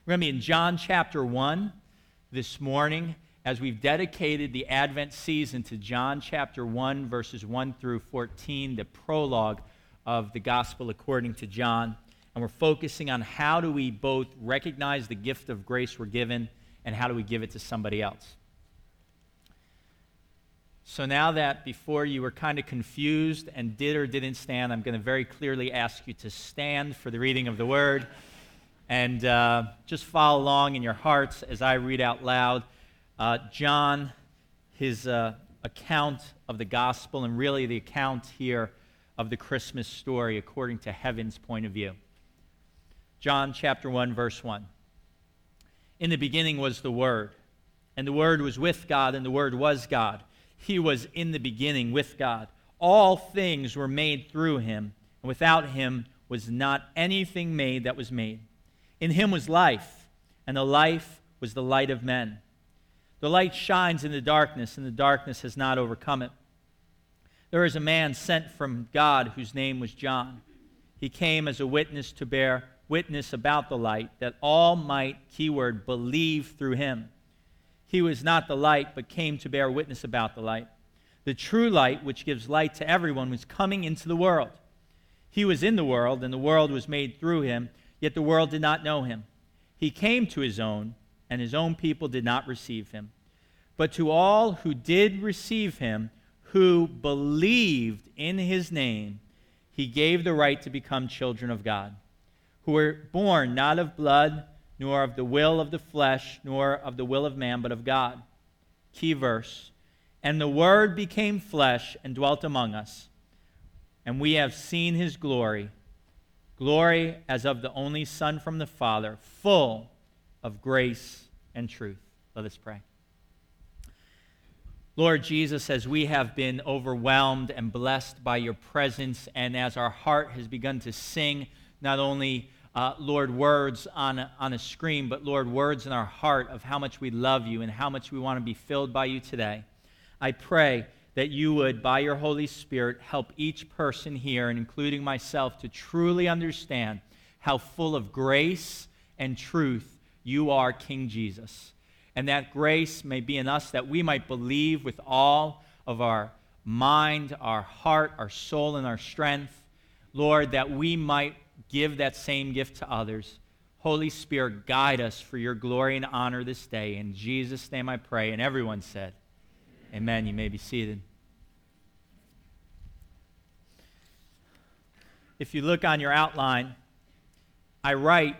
We're going to be in John chapter 1 this morning as we've dedicated the Advent season to John chapter 1, verses 1 through 14, the prologue of the Gospel according to John. And we're focusing on how do we both recognize the gift of grace we're given and how do we give it to somebody else. So now that before you were kind of confused and did or didn't stand, I'm going to very clearly ask you to stand for the reading of the Word. And just follow along in your hearts as I read out loud. John, his account of the gospel, and really the account here of the Christmas story according to heaven's point of view. John chapter 1, verse 1. In the beginning was the Word, and the Word was with God, and the Word was God. He was in the beginning with God. All things were made through him, and without him was not anything made that was made. In him was life, and the life was the light of men. The light shines in the darkness, and the darkness has not overcome it. There is a man sent from God whose name was John. He came as a witness to bear witness about the light, that all might, keyword, believe through him. He was not the light, but came to bear witness about the light. The true light, which gives light to everyone, was coming into the world. He was in the world, and the world was made through him, yet the world did not know him. He came to his own, and his own people did not receive him. But to all who did receive him, who believed in his name, he gave the right to become children of God, who were born not of blood, nor of the will of the flesh, nor of the will of man, but of God. Key verse. And the Word became flesh and dwelt among us, and we have seen his glory, glory as of the only Son from the Father, full of grace and truth. Let us pray. Lord Jesus, as we have been overwhelmed and blessed by your presence, and as our heart has begun to sing not only, Lord, words on a screen, but, Lord, words in our heart of how much we love you and how much we want to be filled by you today, I pray that you would, by your Holy Spirit, help each person here, and including myself, to truly understand how full of grace and truth you are, King Jesus. And that grace may be in us, that we might believe with all of our mind, our heart, our soul, and our strength. Lord, that we might give that same gift to others. Holy Spirit, guide us for your glory and honor this day. In Jesus' name I pray. And everyone said, Amen. You may be seated. If you look on your outline, I write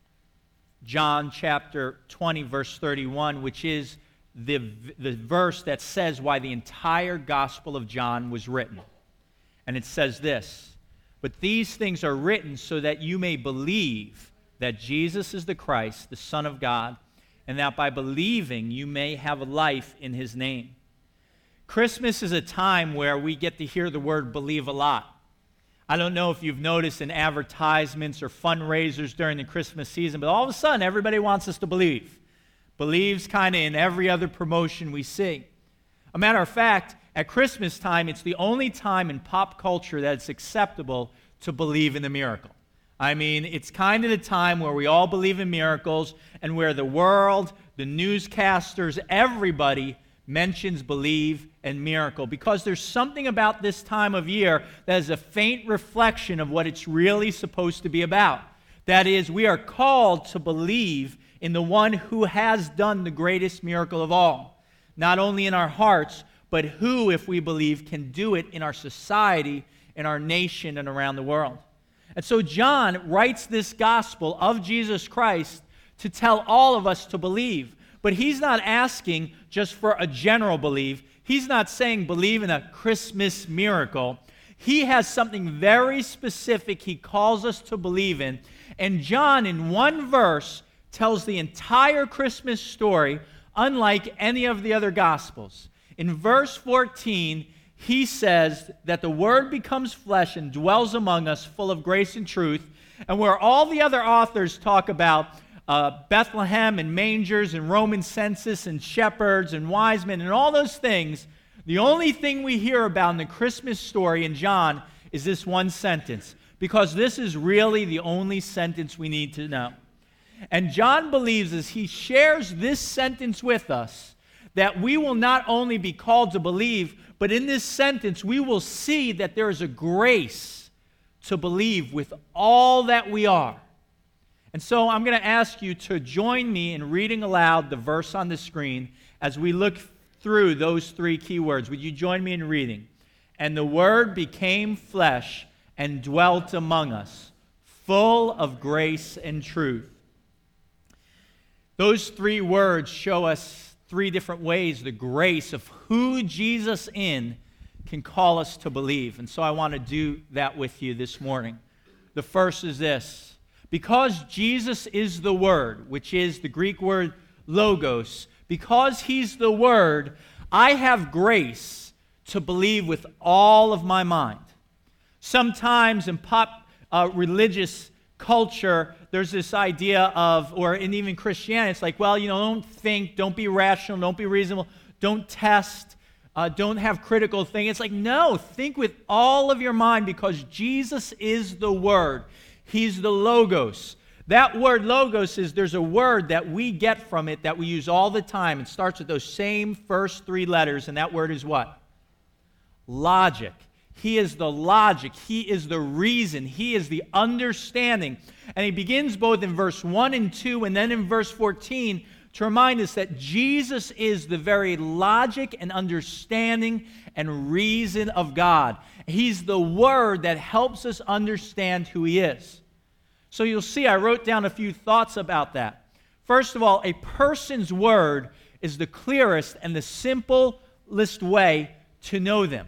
John chapter 20, verse 31, which is the verse that says why the entire Gospel of John was written. And it says this, "But these things are written so that you may believe that Jesus is the Christ, the Son of God, and that by believing you may have life in his name." Christmas is a time where we get to hear the word believe a lot. I don't know if you've noticed in advertisements or fundraisers during the Christmas season, but all of a sudden everybody wants us to believe. Believes kind of in every other promotion we see. A matter of fact, at Christmas time, it's the only time in pop culture that it's acceptable to believe in the miracle. I mean, it's kind of the time where we all believe in miracles and where the world, the newscasters, everybody mentions believe and miracle, because there's something about this time of year that is a faint reflection of what it's really supposed to be about. That is, we are called to believe in the one who has done the greatest miracle of all, not only in our hearts, but who, if we believe, can do it in our society, in our nation, and around the world. And so John writes this gospel of Jesus Christ to tell all of us to believe. But he's not asking just for a general belief. He's not saying believe in a Christmas miracle. He has something very specific he calls us to believe in. And John, in one verse, tells the entire Christmas story, unlike any of the other Gospels. In verse 14, he says that the Word becomes flesh and dwells among us, full of grace and truth. And where all the other authors talk about Bethlehem and mangers and Roman census and shepherds and wise men and all those things, the only thing we hear about in the Christmas story in John is this one sentence, because this is really the only sentence we need to know. And John believes, as he shares this sentence with us, that we will not only be called to believe, but in this sentence we will see that there is a grace to believe with all that we are. And so I'm going to ask you to join me in reading aloud the verse on the screen as we look through those three key words. Would you join me in reading? And the Word became flesh and dwelt among us, full of grace and truth. Those three words show us three different ways the grace of who Jesus in can call us to believe. And so I want to do that with you this morning. The first is this. Because Jesus is the Word, which is the Greek word logos, because He's the Word, I have grace to believe with all of my mind. Sometimes in pop religious culture, there's this idea of, or in even Christianity, it's like, well, don't think, don't be rational, don't be reasonable, don't test, don't have critical thinking. It's like, no, think with all of your mind because Jesus is the Word. He's the Logos. That word Logos is, there's a word that we get from it that we use all the time. It starts with those same first three letters, and that word is what? Logic. He is the logic. He is the reason. He is the understanding. And he begins both in verse 1 and 2 and then in verse 14 to remind us that Jesus is the very logic and understanding and reason of God. He's the Word that helps us understand who He is. So you'll see I wrote down a few thoughts about that. First of all, a person's word is the clearest and the simplest way to know them.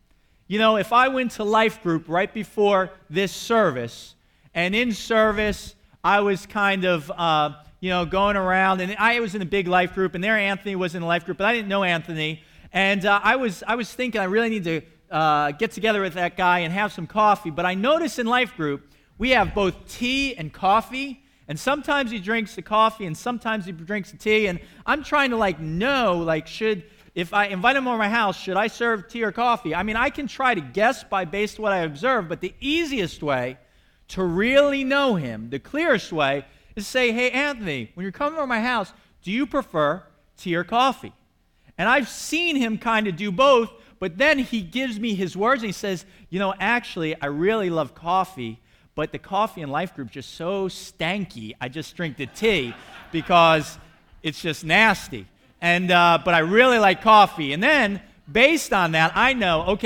If I went to Life Group right before this service, and in service I was kind of going around, and I was in a big Life Group, and there Anthony was in a Life Group, but I didn't know Anthony, and I was thinking I really need to get together with that guy and have some coffee, but I noticed in Life Group we have both tea and coffee, and sometimes he drinks the coffee and sometimes he drinks the tea, and I'm trying to know, if I invite him over my house, should I serve tea or coffee? I mean, I can try to guess based on what I observe, but the easiest way to really know him, the clearest way, is to say, hey, Anthony, when you're coming over my house, do you prefer tea or coffee? And I've seen him kind of do both, but then he gives me his words and he says, actually, I really love coffee, but the coffee in Life Group is just so stanky, I just drink the tea because it's just nasty. But I really like coffee. And then, based on that, I know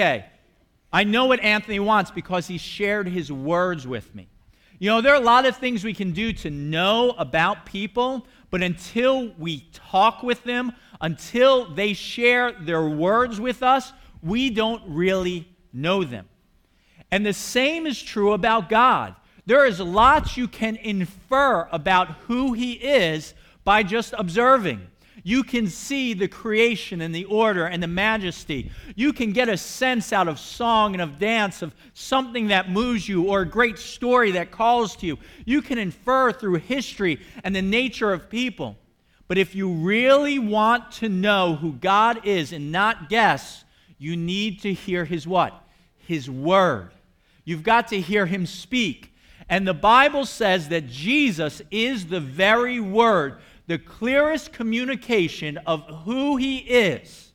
what Anthony wants because he shared his words with me. There are a lot of things we can do to know about people, but until we talk with them, until they share their words with us, we don't really know them. And the same is true about God. There is lots you can infer about who He is by just observing. You can see the creation and the order and the majesty. You can get a sense out of song and of dance of something that moves you or a great story that calls to you. You can infer through history and the nature of people. But if you really want to know who God is and not guess, you need to hear His what? His Word. You've got to hear Him speak. And the Bible says that Jesus is the very Word, the clearest communication of who He is.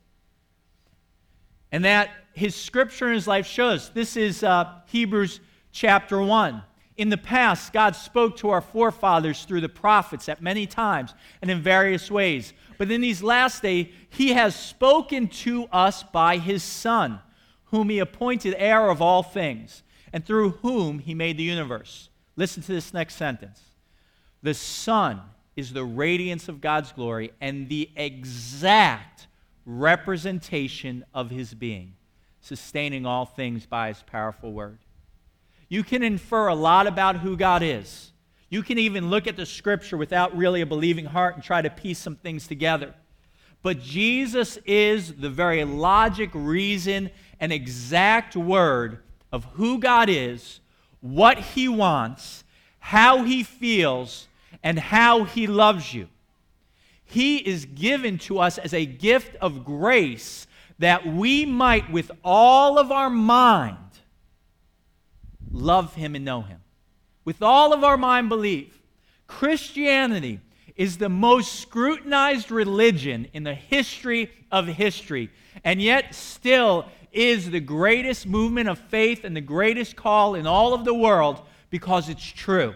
And that His Scripture in His life shows. This is Hebrews chapter 1. In the past, God spoke to our forefathers through the prophets at many times and in various ways. But in these last days, He has spoken to us by His Son, whom He appointed heir of all things, and through whom He made the universe. Listen to this next sentence. The Son is the radiance of God's glory and the exact representation of His being, sustaining all things by His powerful word. You can infer a lot about who God is. You can even look at the Scripture without really a believing heart and try to piece some things together. But Jesus is the very logic, reason, and exact word of who God is, what He wants, how He feels, and how He loves you. He is given to us as a gift of grace that we might, with all of our mind, love Him and know Him. With all of our mind, believe. Christianity is the most scrutinized religion in the history of history, and yet still is the greatest movement of faith and the greatest call in all of the world because it's true.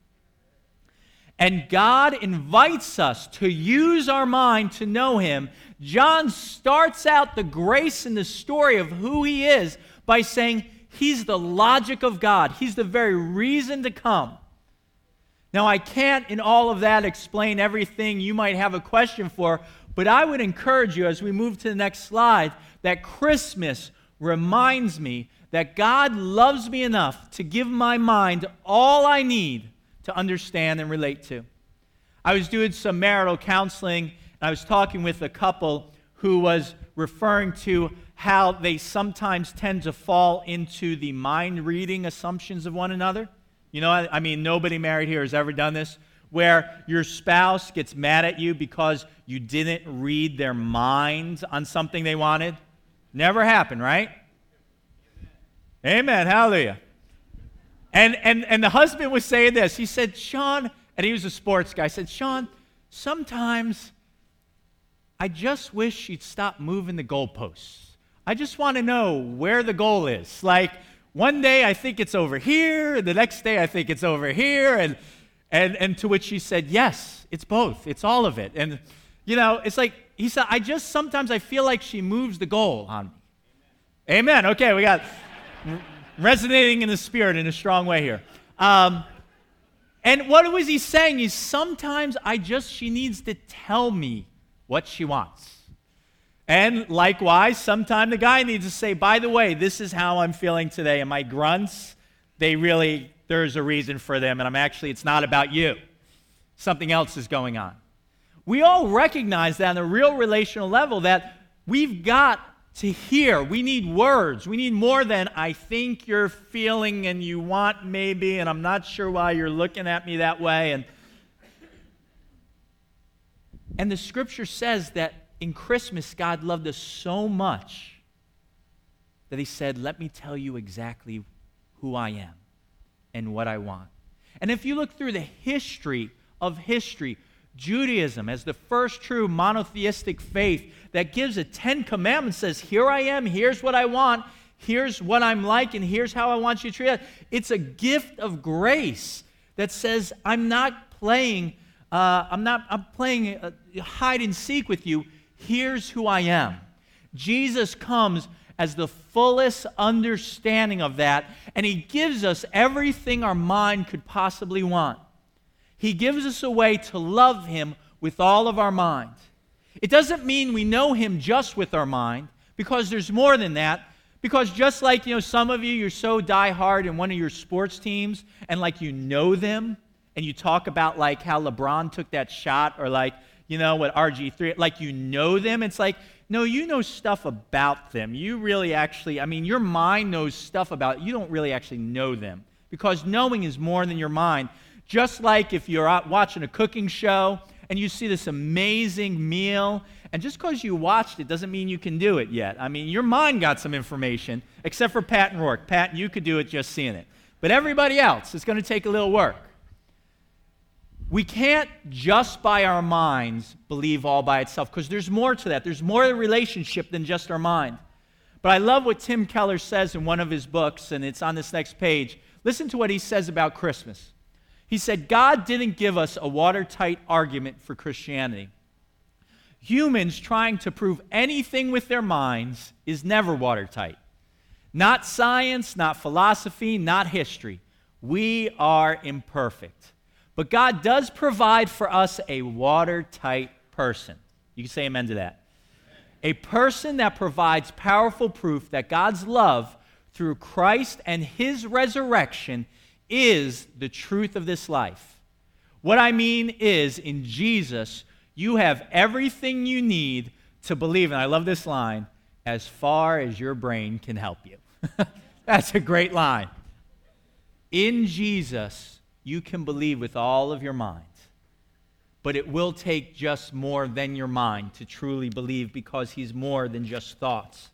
And God invites us to use our mind to know Him. John starts out the grace and the story of who He is by saying He's the logic of God. He's the very reason to come. Now, I can't in all of that explain everything you might have a question for, but I would encourage you as we move to the next slide that Christmas reminds me that God loves me enough to give my mind all I need to understand and relate to. I was doing some marital counseling, and I was talking with a couple who was referring to how they sometimes tend to fall into the mind-reading assumptions of one another. You know, I mean, nobody married here has ever done this, where your spouse gets mad at you because you didn't read their mind on something they wanted. Never happened, right? Amen. Hallelujah. And the husband was saying this. He said, Sean, and he was a sports guy, said, Sean, sometimes I just wish she'd stop moving the goalposts. I just want to know where the goal is. Like, one day I think it's over here, and the next day I think it's over here, and to which she said, yes, it's both. It's all of it. And, you know, it's like, he said, sometimes I feel like she moves the goal on me. Amen. Okay, we got resonating in the spirit in a strong way here. And what was he saying? Is sometimes she needs to tell me what she wants. And likewise, sometimes the guy needs to say, by the way, this is how I'm feeling today. And my grunts, there's a reason for them. And it's not about you. Something else is going on. We all recognize that on a real relational level that we've got to hear. We need words. We need more than I think you're feeling and you want maybe, and I'm not sure why you're looking at me that way. And the scripture says that in Christmas, God loved us so much that He said, let me tell you exactly who I am and what I want. And if you look through the history of history, Judaism as the first true monotheistic faith that gives a 10 commandments, says, here I am, here's what I want, here's what I'm like, and here's how I want you to treat it. It's a gift of grace that says, I'm playing hide and seek with you. Here's who I am. Jesus comes as the fullest understanding of that, and He gives us everything our mind could possibly want. He gives us a way to love Him with all of our mind. It doesn't mean we know Him just with our mind, because there's more than that. Because just like, some of you're so diehard in one of your sports teams, and like know them, and you talk about like how LeBron took that shot, or like, what RG3, like know them. It's like, no, you know stuff about them. You really actually, your mind knows stuff about it. You don't really actually know them, because knowing is more than your mind. Just like if you're out watching a cooking show and you see this amazing meal, and just because you watched it doesn't mean you can do it yet. Your mind got some information, except for Pat and Rourke. Pat, you could do it just seeing it. But everybody else, it's going to take a little work. We can't just by our minds believe all by itself, because there's more to that. There's more to the relationship than just our mind. But I love what Tim Keller says in one of his books, and it's on this next page. Listen to what he says about Christmas. He said, God didn't give us a watertight argument for Christianity. Humans trying to prove anything with their minds is never watertight. Not science, not philosophy, not history. We are imperfect. But God does provide for us a watertight person. You can say amen to that. A person that provides powerful proof that God's love through Christ and His resurrection is the truth of this life. What I mean is, in Jesus, you have everything you need to believe, and I love this line, as far as your brain can help you. That's a great line. In Jesus, you can believe with all of your mind, but it will take just more than your mind to truly believe, because He's more than just thoughts.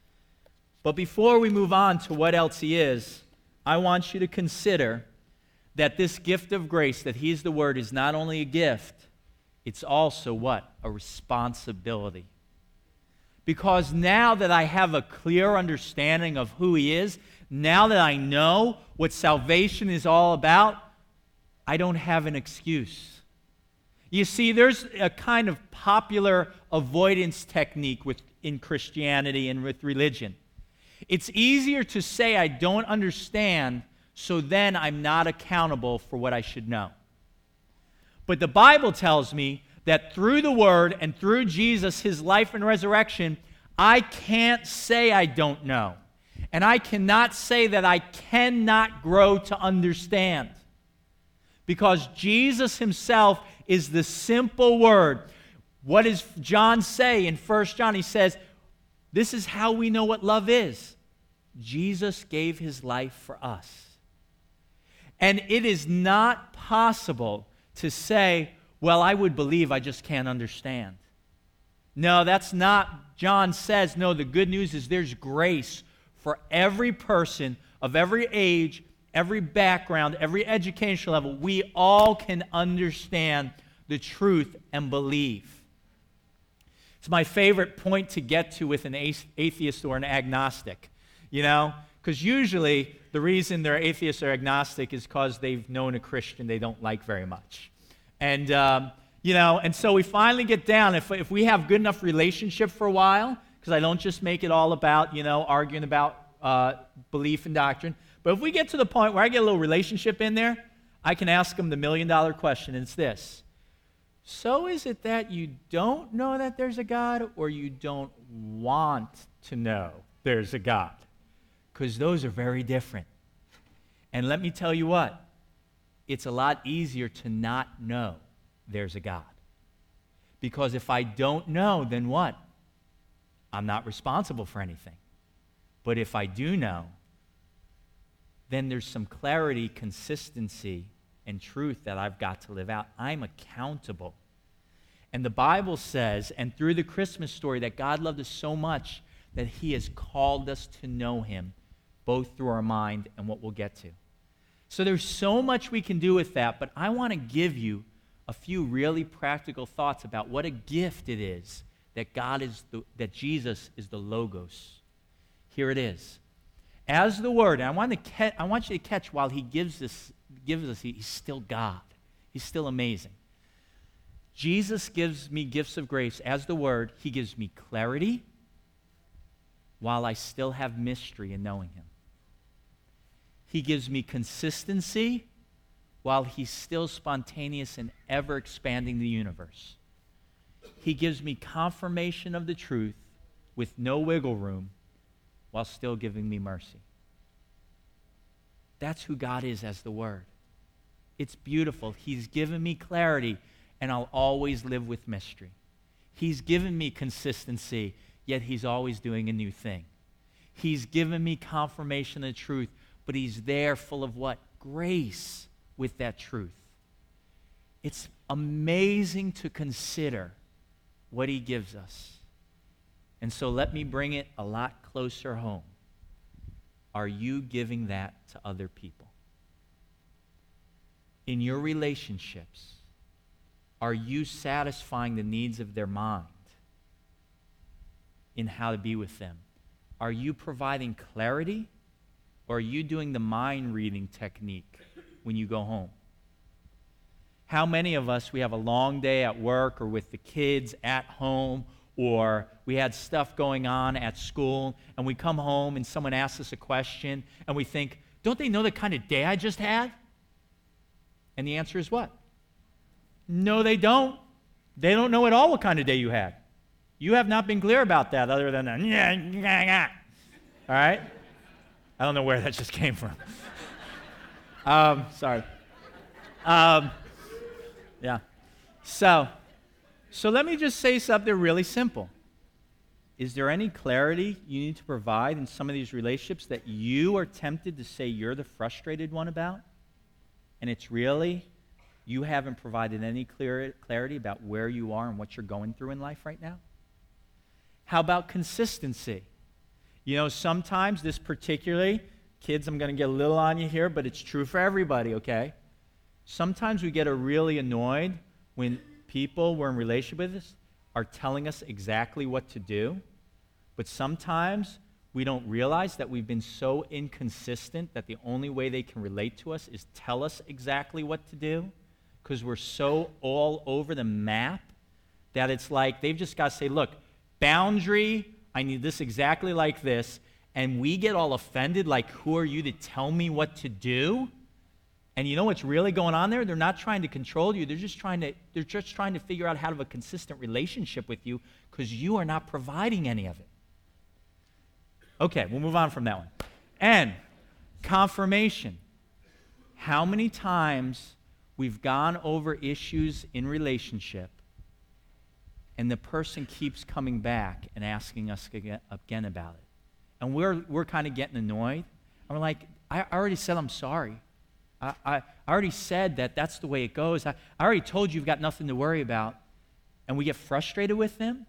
But before we move on to what else He is, I want you to consider that this gift of grace, that He is the Word, is not only a gift, it's also what? A responsibility. Because now that I have a clear understanding of who He is, now that I know what salvation is all about, I don't have an excuse. You see, there's a kind of popular avoidance technique in Christianity and with religion. It's easier to say I don't understand, so then I'm not accountable for what I should know. But the Bible tells me that through the Word and through Jesus, His life and resurrection, I can't say I don't know. And I cannot say that I cannot grow to understand. Because Jesus Himself is the simple Word. What does John say in 1 John? He says, this is how we know what love is. Jesus gave His life for us. And it is not possible to say, well, I would believe, I just can't understand. No, that's not. John says, no, the good news is there's grace for every person of every age, every background, every educational level. We all can understand the truth and believe. It's my favorite point to get to with an atheist or an agnostic, because usually the reason they're atheist or agnostic is because they've known a Christian they don't like very much. And, and so we finally get down, if we have good enough relationship for a while, because I don't just make it all about, arguing about belief and doctrine, but if we get to the point where I get a little relationship in there, I can ask them the million-dollar question, and it's this. So is it that you don't know that there's a God, or you don't want to know there's a God? Because those are very different. And let me tell you what, it's a lot easier to not know there's a God. Because if I don't know, then what? I'm not responsible for anything. But if I do know, then there's some clarity, consistency, and truth that I've got to live out. I'm accountable. And the Bible says, and through the Christmas story, that God loved us so much that He has called us to know Him, both through our mind and what we'll get to. So there's so much we can do with that, but I want to give you a few really practical thoughts about what a gift it is that that Jesus is the Logos. Here it is. As the Word, and I want you to catch while He gives us, He's still God. He's still amazing. Jesus gives me gifts of grace. As the Word, He gives me clarity while I still have mystery in knowing Him. He gives me consistency while He's still spontaneous and ever expanding the universe. He gives me confirmation of the truth with no wiggle room while still giving me mercy. That's who God is as the Word. It's beautiful. He's given me clarity, and I'll always live with mystery. He's given me consistency, yet He's always doing a new thing. He's given me confirmation of the truth, but He's there full of what? Grace with that truth. It's amazing to consider what He gives us. And so let me bring it a lot closer home. Are you giving that to other people? In your relationships, are you satisfying the needs of their mind in how to be with them? Are you providing clarity, or are you doing the mind reading technique when you go home? How many of us, we have a long day at work or with the kids at home, or we had stuff going on at school, and we come home and someone asks us a question, and we think, don't they know the kind of day I just had? And the answer is what? No, they don't. They don't know at all what kind of day you had. You have not been clear about that other than all right? I don't know where that just came from. Sorry. Yeah. So let me just say something really simple. Is there any clarity you need to provide in some of these relationships that you are tempted to say you're the frustrated one about? And it's really, you haven't provided any clarity about where you are and what you're going through in life right now? How about consistency? Sometimes this particularly, kids, I'm going to get a little on you here, but it's true for everybody, okay? Sometimes we get really annoyed when people we're in relationship with us are telling us exactly what to do, but sometimes we don't realize that we've been so inconsistent that the only way they can relate to us is tell us exactly what to do, because we're so all over the map that it's like they've just got to say, look, boundary, I need this exactly like this, and we get all offended, like, who are you to tell me what to do? And you know what's really going on there? They're not trying to control you. They're just trying to figure out how to have a consistent relationship with you, because you are not providing any of it. Okay, we'll move on from that one. And confirmation. How many times we've gone over issues in relationship and the person keeps coming back and asking us again about it. And we're kind of getting annoyed. And we're like, I already said I'm sorry. I already said that that's the way it goes. I already told you you've got nothing to worry about. And we get frustrated with them.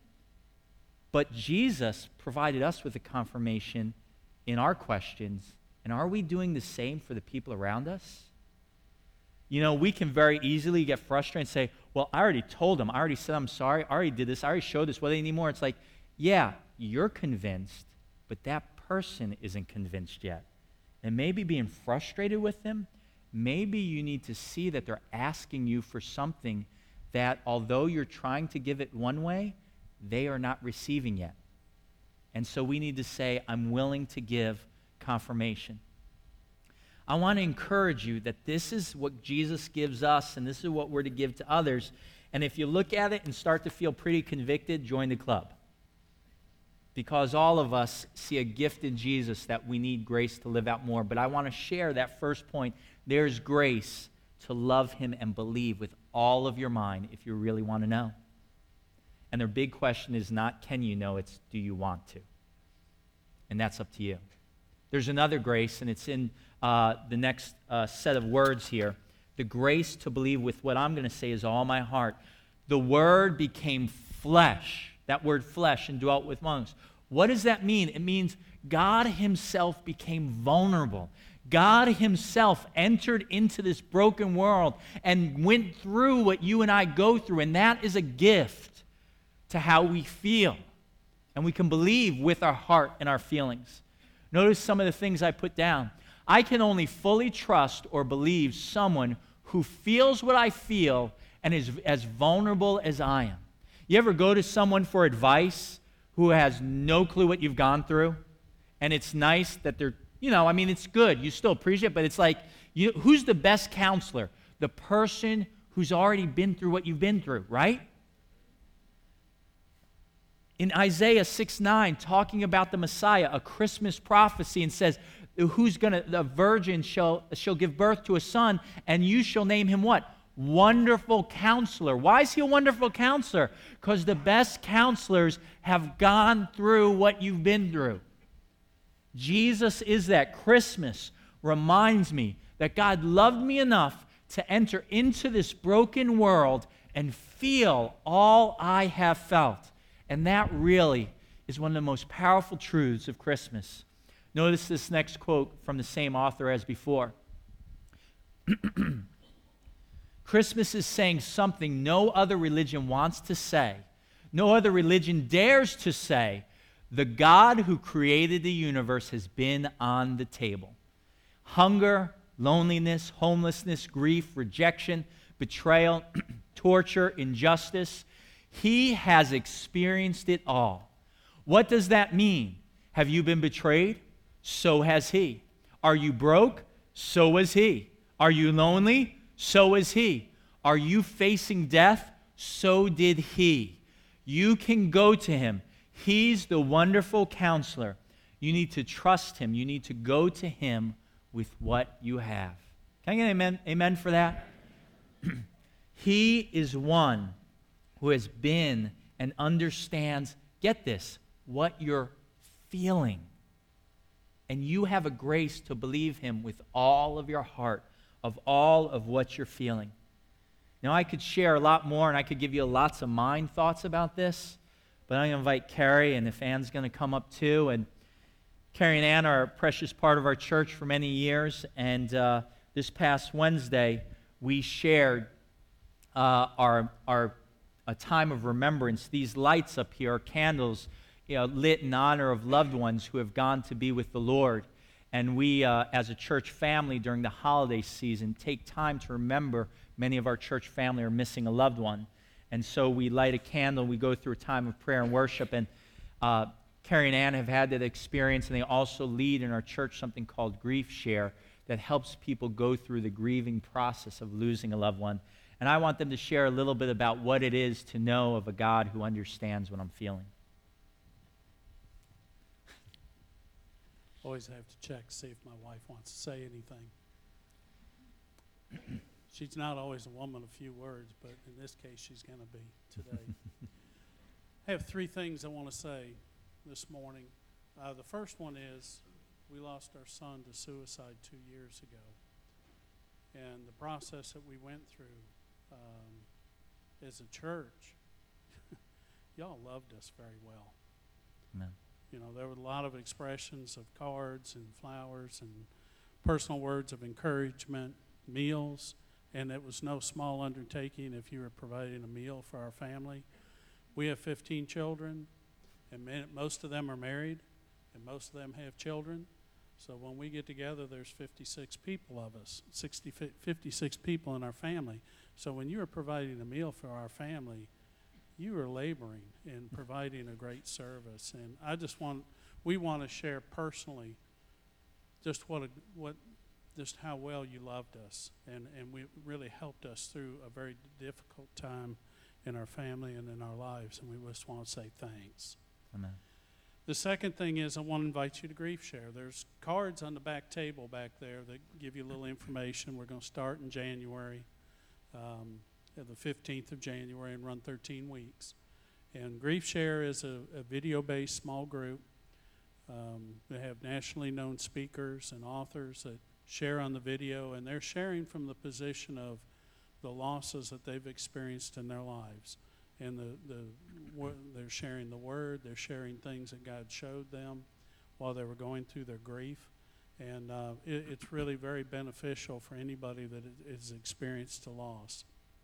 But Jesus provided us with a confirmation in our questions. And are we doing the same for the people around us? You know, we can very easily get frustrated and say, well, I already told them. I already said I'm sorry. I already did this. I already showed this. What do they need more? It's like, yeah, you're convinced, but that person isn't convinced yet. And maybe being frustrated with them, maybe you need to see that they're asking you for something that, although you're trying to give it one way, they are not receiving yet. And so we need to say, I'm willing to give confirmation. I want to encourage you that this is what Jesus gives us, and this is what we're to give to others. And if you look at it and start to feel pretty convicted, join the club. Because all of us see a gift in Jesus that we need grace to live out more. But I want to share that first point. There's grace to love him and believe with all of your mind if you really want to know. And their big question is not, can you know? It's, do you want to? And that's up to you. There's another grace, and it's in the next set of words here. The grace to believe with what I'm going to say is all my heart. The Word became flesh. That word flesh, and dwelt with among us. What does that mean? It means God himself became vulnerable. God himself entered into this broken world and went through what you and I go through, and that is a gift to how we feel. And we can believe with our heart and our feelings. Notice some of the things I put down. I can only fully trust or believe someone who feels what I feel and is as vulnerable as I am. You ever go to someone for advice who has no clue what you've gone through? And it's nice that they're, it's good. You still appreciate it, but it's like, who's the best counselor? The person who's already been through what you've been through, right? In Isaiah 6:9, talking about the Messiah, a Christmas prophecy, and says, the virgin shall give birth to a son, and you shall name him what? Wonderful Counselor. Why is he a wonderful counselor? Because the best counselors have gone through what you've been through. Jesus is that. Christmas reminds me that God loved me enough to enter into this broken world and feel all I have felt. And that really is one of the most powerful truths of Christmas. Notice this next quote from the same author as before. Christmas is saying something no other religion wants to say. No other religion dares to say. The God who created the universe has been on the table. Hunger, loneliness, homelessness, grief, rejection, betrayal, torture, injustice. He has experienced it all. What does that mean? Have you been betrayed? So has he. Are you broke? So was he. Are you lonely? So is he. Are you facing death? So did he. You can go to him. He's the wonderful counselor. You need to trust him. You need to go to him with what you have. Can I get an amen? Amen for that? He is one who has been and understands, get this, what you're feeling. And you have a grace to believe him with all of your heart, of all of what you're feeling. Now, I could share a lot more, and I could give you lots of mind thoughts about this, but I'm going to invite Carrie, and if Ann's going to come up too. And Carrie and Ann are a precious part of our church for many years, and this past Wednesday, we shared a time of remembrance. These lights up here are candles, lit in honor of loved ones who have gone to be with the Lord. And we, as a church family during the holiday season, take time to remember many of our church family are missing a loved one. And so we light a candle, we go through a time of prayer and worship. And Carrie and Ann have had that experience, and they also lead in our church something called Grief Share that helps people go through the grieving process of losing a loved one. And I want them to share a little bit about what it is to know of a God who understands what I'm feeling. Always have to check to see if my wife wants to say anything. She's not always a woman of few words, but in this case, she's going to be today. I have three things I want to say this morning. The first one is we lost our son to suicide 2 years ago. And the process that we went through as a church, y'all loved us very well. Amen. There were a lot of expressions of cards and flowers and personal words of encouragement, meals, and it was no small undertaking if you were providing a meal for our family. We have 15 children, and most of them are married, and most of them have children. So when we get together, there's 56 people of us, 56 people in our family. So when you are providing a meal for our family, you are laboring and providing a great service. And we want to share personally just just how well you loved us. And we really helped us through a very difficult time in our family and in our lives. And we just want to say thanks. Amen. The second thing is I want to invite you to Grief Share. There's cards on the back table back there that give you a little information. We're going to start in January, the 15th of January, and run 13 weeks. And Grief Share is a video-based small group. They have nationally known speakers and authors that share on the video, and they're sharing from the position of the losses that they've experienced in their lives. And they're sharing the word, they're sharing things that God showed them while they were going through their grief. And it's really very beneficial for anybody that has experienced a loss.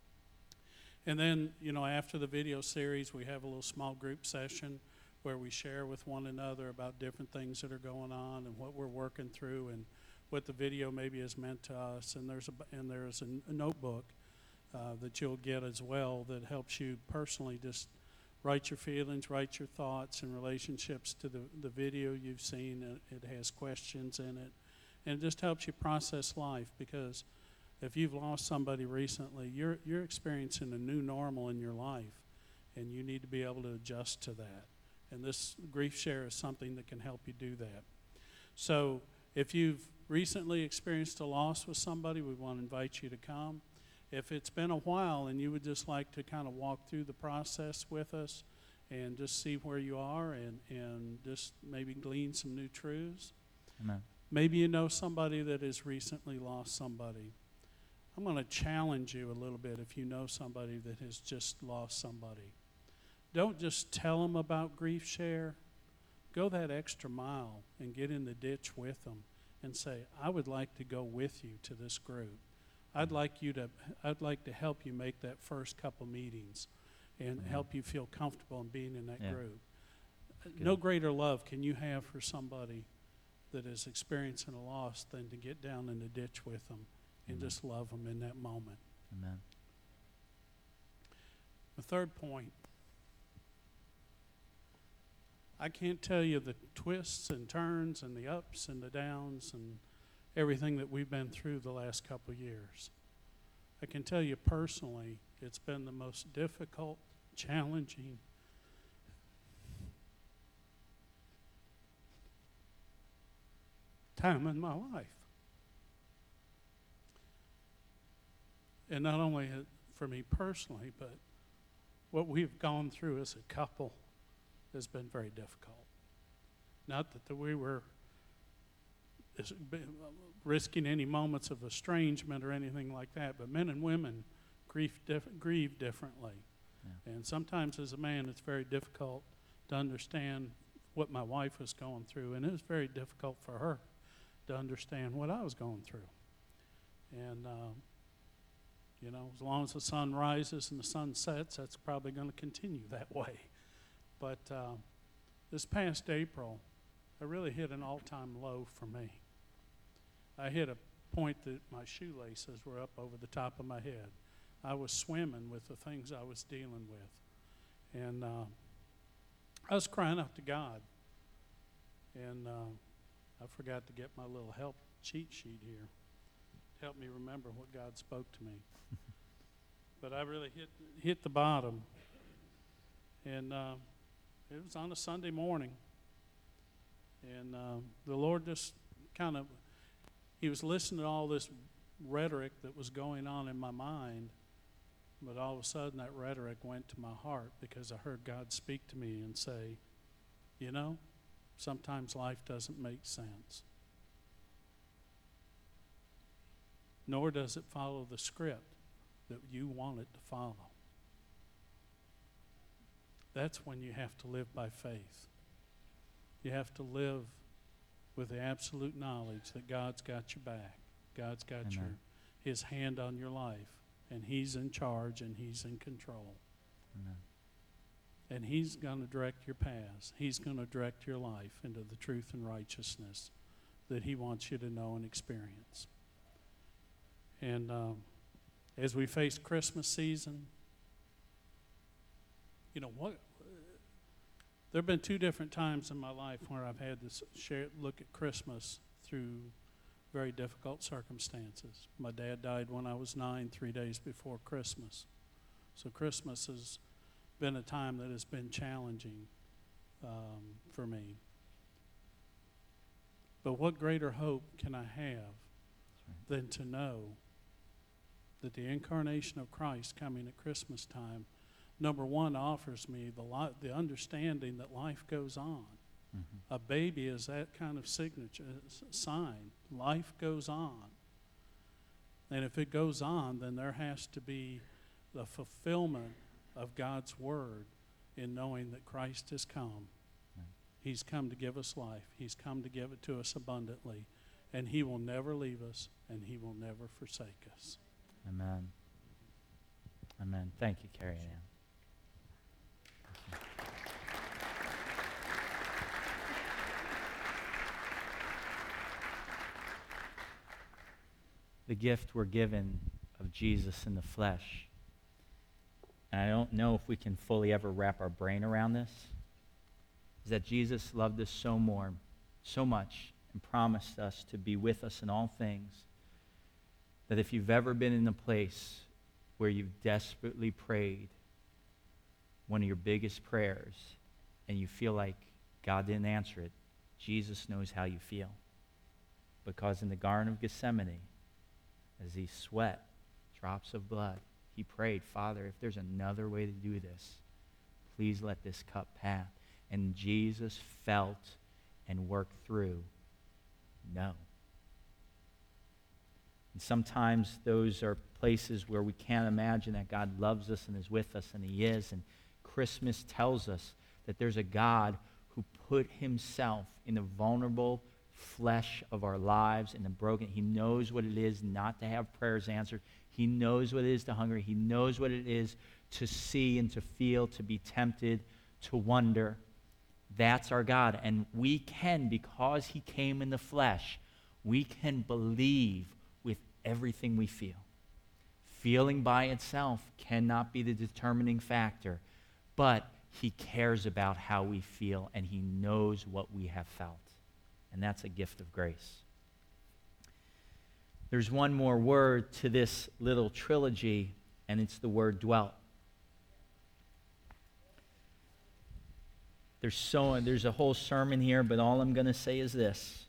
And then, after the video series, we have a little small group session where we share with one another about different things that are going on and what we're working through and what the video maybe has meant to us. And there's a notebook that you'll get as well that helps you personally just write your feelings, write your thoughts and relationships to the video you've seen. It has questions in it. And it just helps you process life, because if you've lost somebody recently, you're experiencing a new normal in your life, and you need to be able to adjust to that. And this Grief Share is something that can help you do that. So if you've recently experienced a loss with somebody, we want to invite you to come. If it's been a while and you would just like to kind of walk through the process with us and just see where you are and just maybe glean some new truths. Amen. Maybe you know somebody that has recently lost somebody. I'm going to challenge you a little bit if you know somebody that has just lost somebody. Don't just tell them about Grief Share. Go that extra mile and get in the ditch with them and say, I would like to go with you to this group. I'd like to help you make that first couple meetings and help you feel comfortable in being in that group. Good. No greater love can you have for somebody that is experiencing a loss than to get down in the ditch with them and just love them in that moment. Amen. The third point, I can't tell you the twists and turns and the ups and the downs and everything that we've been through the last couple of years. I can tell you personally, it's been the most difficult, challenging, time in my life. And not only for me personally, but what we've gone through as a couple has been very difficult. Not that we were risking any moments of estrangement or anything like that, but men and women grieve differently. Yeah. And sometimes as a man, it's very difficult to understand what my wife was going through, and it was very difficult for her to understand what I was going through. And You know, as long as the sun rises and the sun sets, that's probably going to continue that way. But this past April, I really hit an all-time low for me. I hit a point that my shoelaces were up over the top of my head. I was swimming with the things I was dealing with. And I was crying out to God. And I forgot to get my little help cheat sheet here to help me remember what God spoke to me. But I really hit the bottom. And it was on a Sunday morning. And the Lord just kind of, He was listening to all this rhetoric that was going on in my mind. But all of a sudden that rhetoric went to my heart because I heard God speak to me and say, you know, sometimes life doesn't make sense. Nor does it follow the script that you want it to follow. That's when you have to live by faith. You have to live with the absolute knowledge that God's got your back. God's got His hand on your life. And He's in charge and He's in control. Amen. And He's going to direct your paths. He's going to direct your life into the truth and righteousness that He wants you to know and experience. And as we face Christmas season, you know what? There have been two different times in my life where I've had to look at Christmas through very difficult circumstances. My dad died when I was 9, 3 days before Christmas. So Christmas has been a time that has been challenging for me. But what greater hope can I have than to know that the incarnation of Christ coming at Christmas time, number one, offers me the understanding that life goes on. Mm-hmm. A baby is that kind of sign. Life goes on. And if it goes on, then there has to be the fulfillment of God's word in knowing that Christ has come. Right. He's come to give us life. He's come to give it to us abundantly. And He will never leave us, and He will never forsake us. Amen. Amen. Thank you, Carrie Ann. The gift we're given of Jesus in the flesh. And I don't know if we can fully ever wrap our brain around this, is that Jesus loved us so much, and promised us to be with us in all things, that if you've ever been in a place where you've desperately prayed one of your biggest prayers and you feel like God didn't answer it, Jesus knows how you feel. Because in the Garden of Gethsemane, as He sweat drops of blood, He prayed, Father, if there's another way to do this, please let this cup pass. And Jesus felt and worked through, no. And sometimes those are places where we can't imagine that God loves us and is with us, and He is. And Christmas tells us that there's a God who put Himself in the vulnerable flesh of our lives and the broken. He knows what it is not to have prayers answered. He knows what it is to hunger. He knows what it is to see and to feel, to be tempted, to wonder. That's our God. And we can, because He came in the flesh, we can believe with everything we feel. Feeling by itself cannot be the determining factor, but He cares about how we feel, and He knows what we have felt. And that's a gift of grace. There's one more word to this little trilogy, and it's the word dwelt. There's a whole sermon here, but all I'm going to say is this.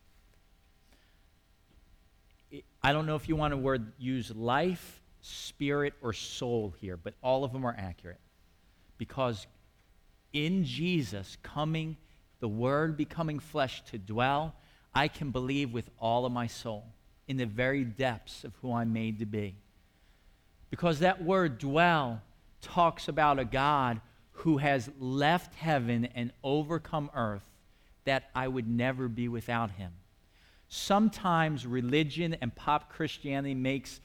I don't know if you want to use life, spirit, or soul here, but all of them are accurate. Because in Jesus coming, the Word becoming flesh to dwell, I can believe with all of my soul, in the very depths of who I'm made to be. Because that word dwell talks about a God who has left heaven and overcome earth, that I would never be without Him. Sometimes religion and pop Christianity makes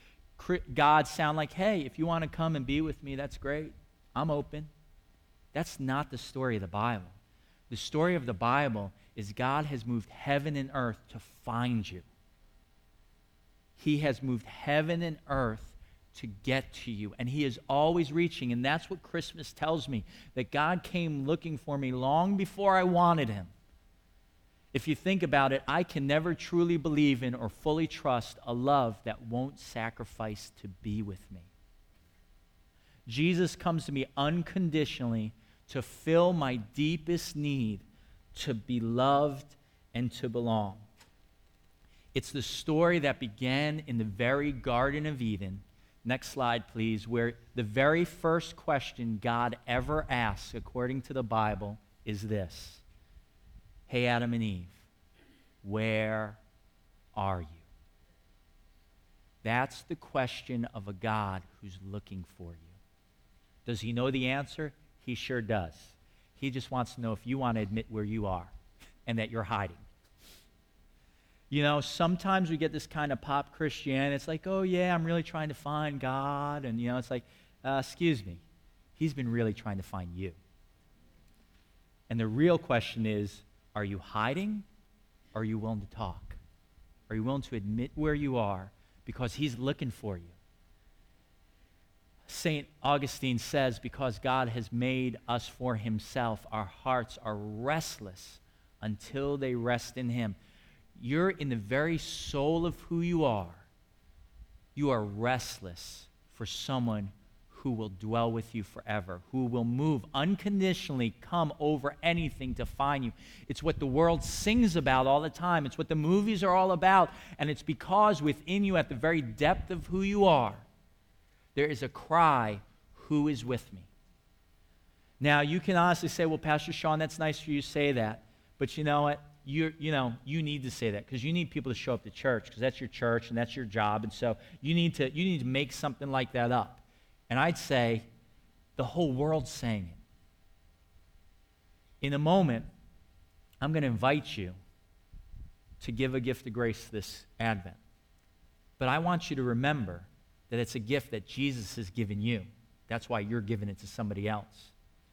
God sound like, hey, if you want to come and be with me, that's great. I'm open. That's not the story of the Bible. The story of the Bible is God has moved heaven and earth to find you. He has moved heaven and earth to get to you, and he is always reaching, and that's what Christmas tells me, that God came looking for me long before I wanted him. If you think about it, I can never truly believe in or fully trust a love that won't sacrifice to be with me. Jesus comes to me unconditionally to fill my deepest need to be loved and to belong. It's the story that began in the very Garden of Eden. Next slide, please, where the very first question God ever asks, according to the Bible, is this. Hey, Adam and Eve, where are you? That's the question of a God who's looking for you. Does he know the answer? He sure does. He just wants to know if you want to admit where you are and that you're hiding. You know, sometimes we get this kind of pop Christianity. It's like, oh, yeah, I'm really trying to find God. And, you know, it's like, excuse me. He's been really trying to find you. And the real question is, are you hiding or are you willing to talk? Are you willing to admit where you are because he's looking for you? St. Augustine says, because God has made us for himself, our hearts are restless until they rest in him. You're in the very soul of who you are. You are restless for someone who will dwell with you forever, who will move unconditionally, come over anything to find you. It's what the world sings about all the time. It's what the movies are all about. And it's because within you, at the very depth of who you are, there is a cry, who is with me? Now, you can honestly say, well, Pastor Sean, that's nice for you to say that. But you know what? You need to say that because you need people to show up to church because that's your church and that's your job. And so you need to make something like that up. And I'd say the whole world's saying it. In a moment, I'm going to invite you to give a gift of grace this Advent. But I want you to remember that it's a gift that Jesus has given you. That's why you're giving it to somebody else.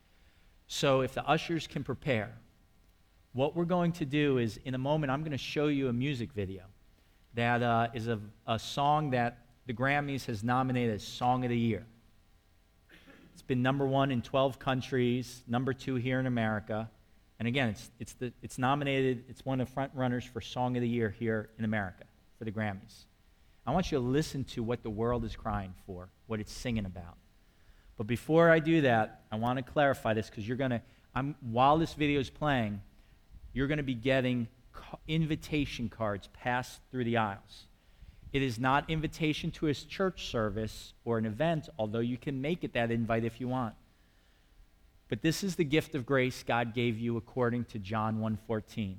So if the ushers can prepare, what we're going to do is, in a moment, I'm going to show you a music video that is a song that the Grammys has nominated as Song of the Year. It's been number 1 in 12 countries, number 2 here in America. And again, it's nominated, it's one of the front runners for Song of the Year here in America for the Grammys. I want you to listen to what the world is crying for, what it's singing about. But before I do that, I want to clarify this because while this video is playing, you're going to be getting invitation cards passed through the aisles. It is not invitation to a church service or an event, although you can make it that invite if you want. But this is the gift of grace God gave you according to John 1:14.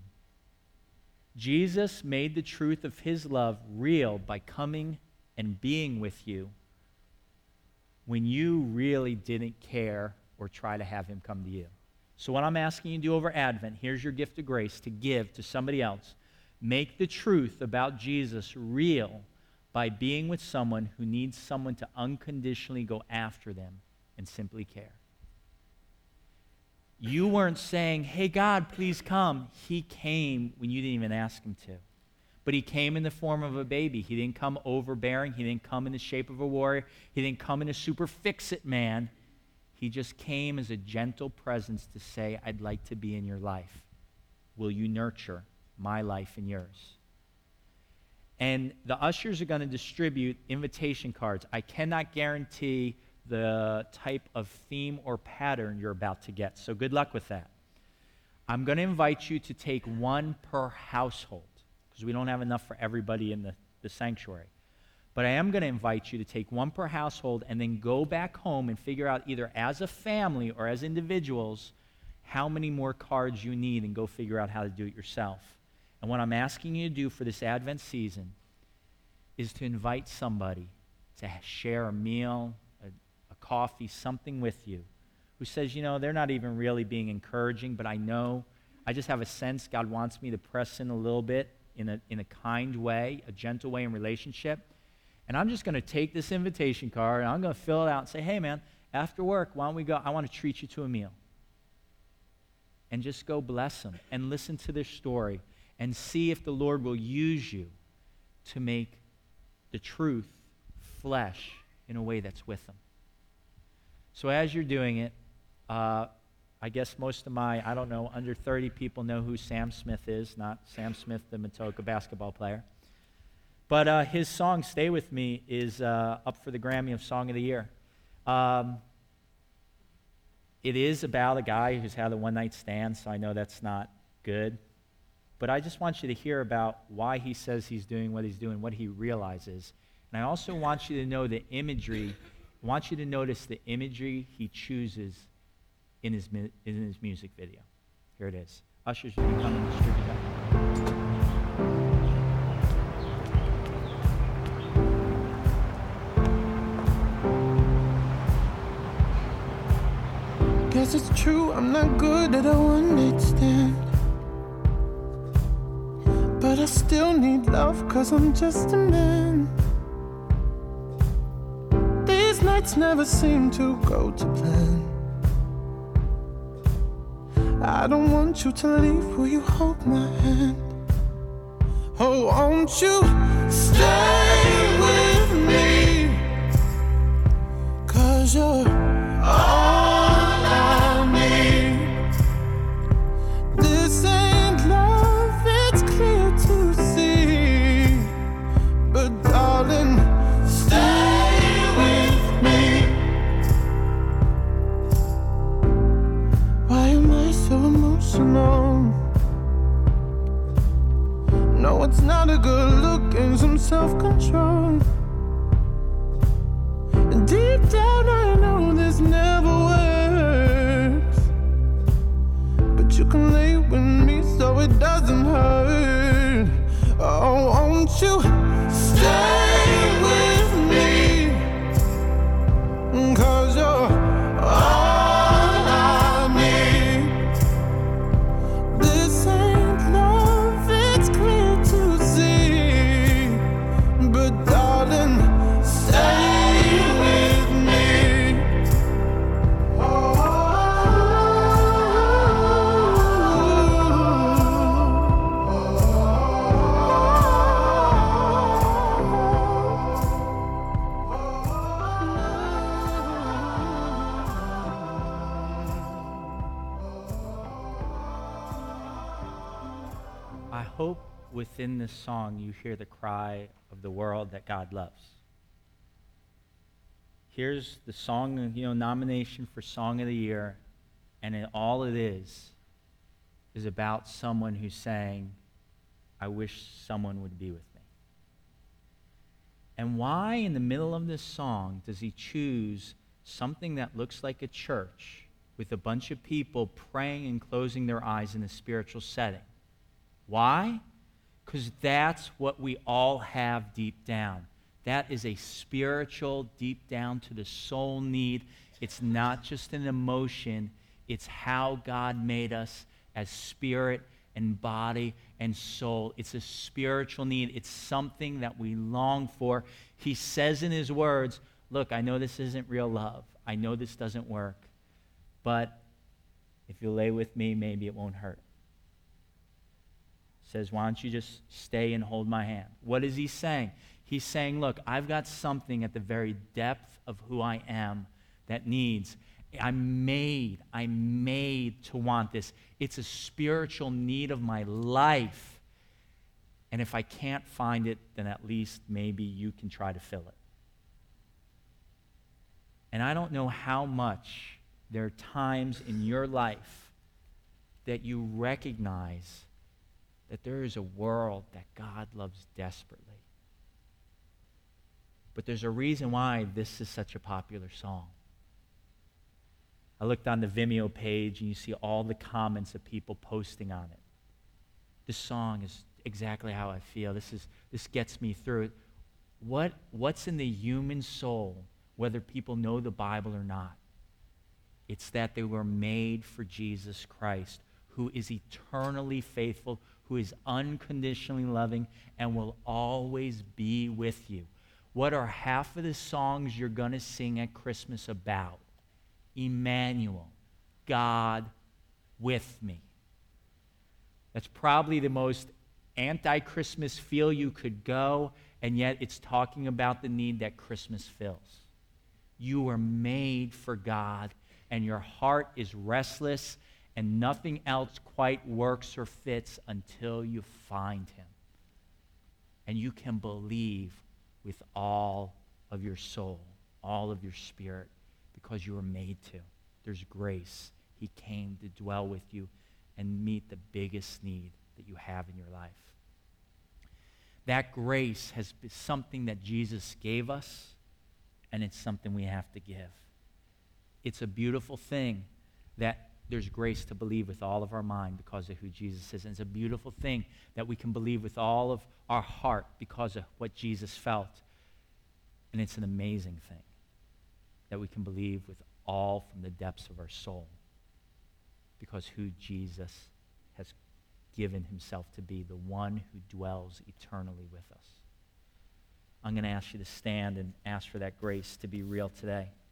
Jesus made the truth of his love real by coming and being with you when you really didn't care or try to have him come to you. So what I'm asking you to do over Advent, here's your gift of grace to give to somebody else. Make the truth about Jesus real by being with someone who needs someone to unconditionally go after them and simply care. You weren't saying, hey, God, please come. He came when you didn't even ask him to. But he came in the form of a baby. He didn't come overbearing. He didn't come in the shape of a warrior. He didn't come in a super fix-it man. He just came as a gentle presence to say, I'd like to be in your life. Will you nurture my life and yours? And the ushers are going to distribute invitation cards. I cannot guarantee the type of theme or pattern you're about to get, so good luck with that. I'm going to invite you to take one per household because we don't have enough for everybody in the sanctuary. But I am going to invite you to take one per household and then go back home and figure out either as a family or as individuals how many more cards you need and go figure out how to do it yourself. And what I'm asking you to do for this Advent season is to invite somebody to share a meal, a coffee, something with you who says, they're not even really being encouraging, but I just have a sense God wants me to press in a little bit in a kind way, a gentle way in relationship. And I'm just going to take this invitation card, and I'm going to fill it out and say, hey, man, after work, why don't we go? I want to treat you to a meal. And just go bless them and listen to their story and see if the Lord will use you to make the truth flesh in a way that's with them. So as you're doing it, I guess most of my, I don't know, under 30 people know who Sam Smith is, not Sam Smith, the Matoka basketball player. But his song, Stay With Me, is up for the Grammy of Song of the Year. It is about a guy who's had a one-night stand, so I know that's not good. But I just want you to hear about why he says he's doing what he's doing, what he realizes. And I also want you to know the imagery. I want you to notice the imagery he chooses in his music video. Here it is. Ushers, you can come and distribute that. Guess it's true, I'm not good at a one-night stand. But I still need love, 'cause I'm just a man. These nights never seem to go to plan. I don't want you to leave, will you hold my hand? Oh, won't you stay with me? 'Cause you're all I need. This ain't love, it's clear to see. But darling, stay with me. Why am I so emotional? No, it's not a good look and some self-control. And deep down I know this never works. But you can lay with me so it doesn't hurt. Oh, won't you stay with me? 'Cause you're all I need. This ain't love, it's clear to see. But darling, stay with me. I hope within this song you hear the cry of the world that God loves. Here's the song, nomination for Song of the Year, and all it is about someone who's saying, I wish someone would be with me. And why in the middle of this song does he choose something that looks like a church with a bunch of people praying and closing their eyes in a spiritual setting? Why? Because that's what we all have deep down. That is a spiritual, deep down to the soul need. It's not just an emotion. It's how God made us as spirit and body and soul. It's a spiritual need. It's something that we long for. He says in his words, look, I know this isn't real love. I know this doesn't work. But if you lay with me, maybe it won't hurt. Says, why don't you just stay and hold my hand? What is he saying? He's saying, look, I've got something at the very depth of who I am that needs. I'm made to want this. It's a spiritual need of my life. And if I can't find it, then at least maybe you can try to fill it. And I don't know how much there are times in your life that you recognize that there is a world that God loves desperately. But there's a reason why this is such a popular song. I looked on the Vimeo page and you see all the comments of people posting on it. This song is exactly how I feel. This gets me through it. What's in the human soul, whether people know the Bible or not? It's that they were made for Jesus Christ, who is eternally faithful, who is unconditionally loving, and will always be with you. What are half of the songs you're going to sing at Christmas about? Emmanuel, God with me. That's probably the most anti-Christmas feel you could go, and yet it's talking about the need that Christmas fills. You were made for God, and your heart is restless, and nothing else quite works or fits until you find him. And you can believe with all of your soul, all of your spirit, because you were made to. There's grace. He came to dwell with you and meet the biggest need that you have in your life. That grace has been something that Jesus gave us, and it's something we have to give. It's a beautiful thing that there's grace to believe with all of our mind because of who Jesus is. And it's a beautiful thing that we can believe with all of our heart because of what Jesus felt. And it's an amazing thing that we can believe with all from the depths of our soul because who Jesus has given himself to be, the one who dwells eternally with us. I'm going to ask you to stand and ask for that grace to be real today.